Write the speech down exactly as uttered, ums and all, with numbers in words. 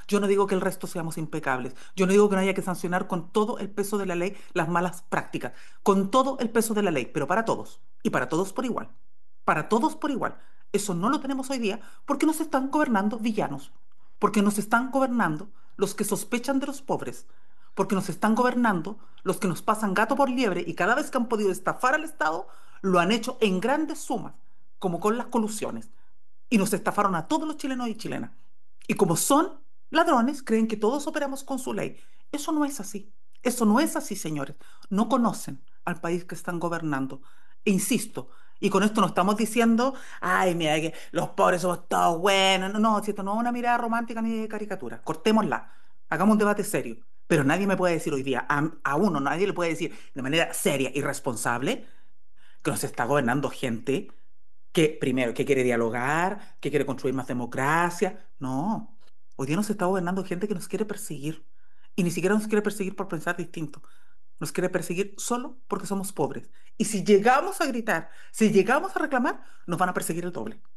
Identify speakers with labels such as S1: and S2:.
S1: Yo no digo que el resto seamos impecables. Yo no digo que no haya que sancionar con todo el peso de la ley las malas prácticas, con todo el peso de la ley, pero para todos y para todos por igual. Para todos por igual. Eso no lo tenemos hoy día porque nos están gobernando villanos, porque nos están gobernando los que sospechan de los pobres, porque nos están gobernando los que nos pasan gato por liebre y cada vez que han podido estafar al Estado, lo han hecho en grandes sumas, como con las colusiones. Y nos estafaron a todos los chilenos y chilenas. Y como son ladrones, creen que todos operamos con su ley. Eso no es así. Eso no es así, señores. No conocen al país que están gobernando. E insisto, y con esto no estamos diciendo, ay, mira, que los pobres somos todos buenos. No, no, si esto no es una mirada romántica ni de caricatura. Cortémosla. Hagamos un debate serio. Pero nadie me puede decir hoy día, a, a uno, nadie le puede decir de manera seria y responsable que nos está gobernando gente que, primero, que quiere dialogar, que quiere construir más democracia. No, hoy día nos está gobernando gente que nos quiere perseguir. Y ni siquiera nos quiere perseguir por pensar distinto. Nos quiere perseguir solo porque somos pobres. Y si llegamos a gritar, si llegamos a reclamar, nos van a perseguir el doble.